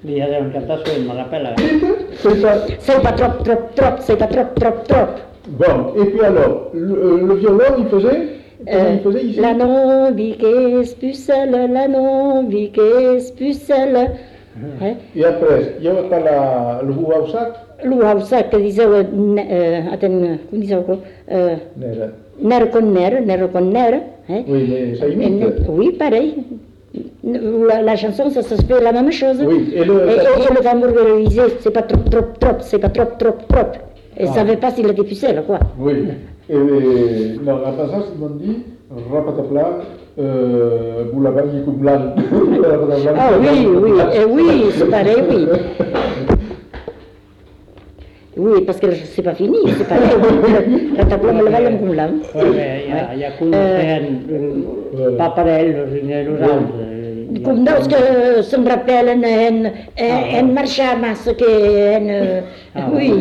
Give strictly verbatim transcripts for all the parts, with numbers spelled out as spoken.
Il y avait une cantation, je me rappelle. C'est ça. C'est pas trop, trop, trop, c'est pas trop, trop, trop. Bon, et puis alors, le, le violon, il faisait Euh, il faisait ici la non viquesse pucelle, la non viquesse pucelle. Hein? Et après, il y avait pas la, le Houaousak L'Uausa que disait, euh, attends, comment disait encore euh, Nera. Ner con ner, ner con ner. Hein? Oui, mais ça Et imite. ne- Oui, pareil. La, la chanson, ça, ça se fait la même chose. Oui, et le- et, et- et le tambour réalisé, c'est pas trop, trop, trop, c'est pas trop, trop, trop. Et Ah. ça savait pas s'il était pucelle, quoi. Oui. Et non, la passage, ils m'ont dit, rapatapla, euh, boulabang yikoublan. Ah oui, oui, et oui, c'est pareil, oui. Oui, parce que c'est pas fini, c'est pareil. La tabla me la valent comme là. Oui, mais il y a, il y a qu'une scène, pas pareil, les autres. Comme d'autres que ça me rappelle un, un, un, un marché à masse que un, Ah, oui.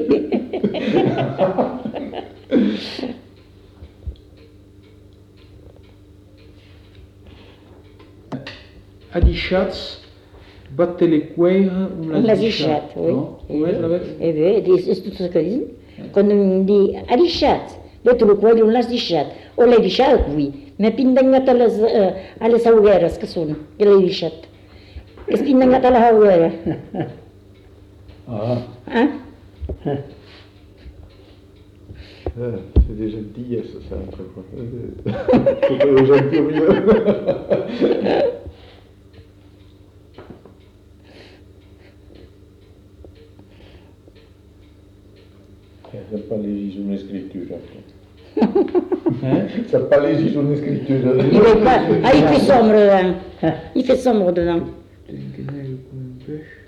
Adichatz, batte les cueilles, ou La zichat, oui. Oui, la vez. Eh bien, c'est tout ce que disent. Quand on dit adichat, l'autre le cuello on las dichat. O le dichat, oui. Mais pindangat a les, uh, a les augueras que sont, que le dichat. Que pindangat a la auguera. Ah, Hein? euh, c'est des gentillesses, ça, après quoi. C'est pas des gentillesses. Ça pas les une écriture après. Hein? Ça pas les une écriture. Il est pas, ah, il fait sombre dedans. Il fait sombre dedans. Denken hij op een weg.